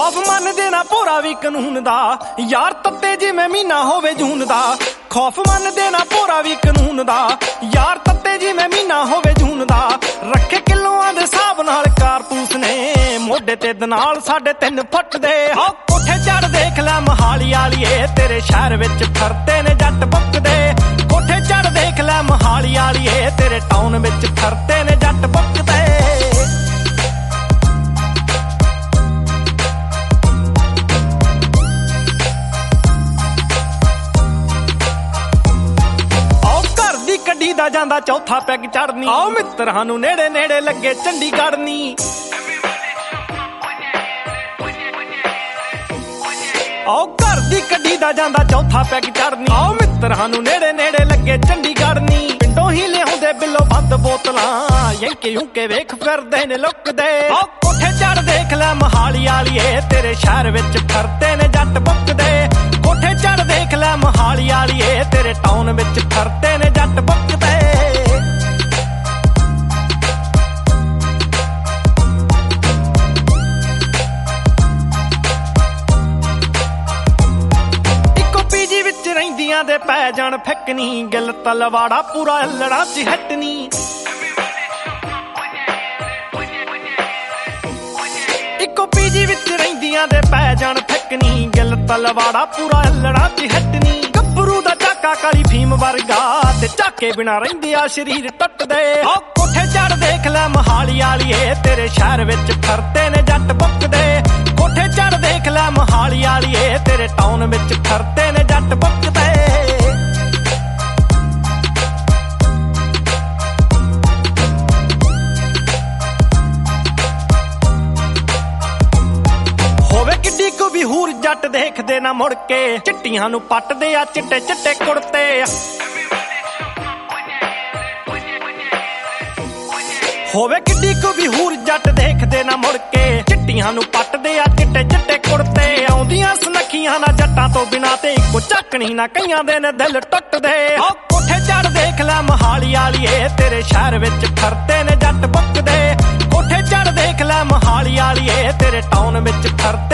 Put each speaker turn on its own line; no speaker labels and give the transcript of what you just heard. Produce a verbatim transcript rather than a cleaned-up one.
ਖੌਫ ਮੰਨਦੇ ਨਾ ਭੋਰਾ ਵੀ ਕਾਨੂੰਨ ਦਾ, ਯਾਰ ਤੱਤੇ ਜਿਵੇਂ ਮਹੀਨਾ ਹੋਵੇ ਜੂਨ ਦਾ। ਖੌਫ ਮੰਨਦੇ ਨਾ ਭੋਰਾ ਵੀ ਕਾਨੂੰਨ ਦਾ, ਯਾਰ ਤੱਤੇ ਜਿਵੇਂ ਮਹੀਨਾ ਹੋਵੇ ਜੂਨ ਦਾ। ਰੱਖੇ ਕਿਲੋਆਂ ਦੇ ਹਿਸਾਬ ਨਾਲ ਕਾਰਤੂਸ ਨੇ, ਮੋਢੇ ਤੇ ਦਨਾਲ ਸਾਢੇ ਤਿੰਨ ਫੁੱਟ ਦੇ। ਹੋ ਕੋਠੇ ਚੜ ਦੇਖ ਲੈ ਮਹਾਲੀ ਵਾਲੀਏ, ਤੇਰੇ ਸ਼ਹਿਰ ਵਿੱਚ ਫਿਰਦੇ ਨੇ ਜੱਟ ਬੁੱਕਦੇ। ਕੋਠੇ ਚੜ ਦੇਖ ਲੈ ਮਹਾਲੀ ਵਾਲੀਏ, ਤੇਰੇ ਟਾਊਨ ਵਿੱਚ ਫਿਰਦੇ ਨੇ ਜੱਟ ਬੁੱਕਦੇ। ਕੱਢੀ ਦਾ ਜਾਂਦਾ ਚੌਥਾ ਪੈਗ ਚੜਨੀ, ਆਓ ਮਿੱਤਰਾਂ ਨੂੰ ਨੇੜੇ ਨੇੜੇ ਲੱਗੇ ਚੰਡੀਗੜ੍ਹ ਨੀ। ਆਓ ਘਰ ਦੀ ਕੱਢੀ ਦਾ ਜਾਂਦਾ ਚੌਥਾ ਪੈਗ ਚੜਨੀ, ਆਓ ਮਿੱਤਰਾਂ ਨੂੰ ਨੇੜੇ ਨੇੜੇ ਲੱਗੇ ਚੰਡੀਗੜ੍ਹ ਨੀ। ਪਿੰਡੋਂ ਹੀ ਲਿਆਉਂਦੇ ਬਿੱਲੋ ਬੰਦ ਬੋਤਲਾਂ, ਯੰਕੇ ਯੁੰਕੇ ਵੇਖ ਫਿਰਦੇ ਨੇ ਲੁੱਕਦੇ। ਆਓ ਕੋਠੇ ਚੜ ਦੇਖ ਲੈ ਮਹਾਲੀ ਵਾਲੀਏ, ਤੇਰੇ ਸ਼ਹਿਰ ਵਿੱਚ ਫਿਰਦੇ ਨੇ ਜੱਟ ਬੁੱਕਦੇ। ਕੋਠੇ ਚੜ ਦੇਖ ਲੈ ਮਹਾਲੀ ਵਾਲੀਏ, ਤੇਰੇ ਟਾਊਨ ਵਿੱਚ ਫਿਰਦੇ ਨੇ ਜੱਟ ਬੁੱਕਦੇ। ਇੱਕੋ ਪੀਜੀ ਵਿੱਚ ਰਹਿੰਦੀਆਂ ਦੇ ਪੈ ਜਾਣ ਫਿੱਕਣੀ, ਗਿੱਲ ਤਲਵਾੜਾ ਪੂਰਾ ਅਲੜਾ ਚ ਹਟਣੀ। ਇੱਕੋ ਪੀਜੀ ਵਿੱਚ ਰਹਿੰਦੀਆਂ ਦੇ ਪੈ ਜਾਣ ਫਿੱਕਣੀ, ਗਿੱਲ ਤਲਵਾੜਾ ਪੂਰਾ ਅਲੜਾ ਚ ਹਟਣੀ। ਗੱਭਰੂ ਦਾ ਚਾਕਾ ਕਾਲੀ ਫੀਮ ਵਰਗਾ, ਤੇ ਚਾਕੇ ਬਿਨਾ ਰਹਿੰਦੇ ਆ ਸਰੀਰ ਟੁੱਟਦੇ। ਹੋ ਕੋਠੇ ਚੜ ਦੇਖ ਲੈ ਮਹਾਲੀ ਵਾਲੀਏ, ਤੇਰੇ ਸ਼ਹਿਰ ਵਿੱਚ ਫਿਰਦੇ ਨੇ ਜੱਟ ਬੁੱਕਦੇ। ਕੋਠੇ ਚੜ ਦੇਖ ਲੈ ਮਹਾਲੀ ਵਾਲੀਏ, ਤੇਰੇ ਟਾਊਨ ਵਿੱਚ ਫਿਰਦੇ ਨੇ ਜੱਟ ਬੁੱਕਦੇ। ਕਿੱਡੀ ਕੁ ਵੀ ਹੂਰ ਜੱਟ ਦੇਖਦੇ ਨਾ ਮੁੜ ਕੇ, ਚਿੱਟੀਆਂ ਨੂੰ ਪੱਟਦੇ ਆ ਚਿੱਟੇ ਚਿੱਟੇ ਕੁੜਤੇ। ਹੋਵੇ ਕਿੱਡੀ ਕੁ ਵੀ ਹੂਰ ਜੱਟ ਦੇਖਦੇ ਨਾ ਮੁੜ ਕੇ, ਚਿੱਟੀਆਂ ਨੂੰ ਪੱਟਦੇ ਆ ਚਿੱਟੇ ਚਿੱਟੇ ਕੁੜਤੇ। ਆਉਂਦੀਆਂ ਸੁਨੱਖੀਆਂ ਨਾ ਜੱਟਾਂ ਤੋਂ ਬਿਨਾਂ, ਤੇ ਇੱਕੋ ਚੱਕਣੀ ਨਾ ਕਈਆਂ ਦੇ ਨੇ ਦਿਲ ਟੁੱਟਦੇ। ਹੋ ਕੋਠੇ ਚੜ ਦੇਖ ਲੈ ਮਹਾਲੀ ਵਾਲੀਏ, ਤੇਰੇ ਸ਼ਹਿਰ ਵਿੱਚ ਫਿਰਦੇ ਨੇ ਜੱਟ ਬੁੱਕਦੇ। ਕੋਠੇ ਚੜ ਦੇਖ ਲੈ ਮਹਾਲੀ ਵਾਲੀਏ, ਤੇਰੇ ਟਾਊਨ ਵਿੱਚ ਫਿਰਦੇ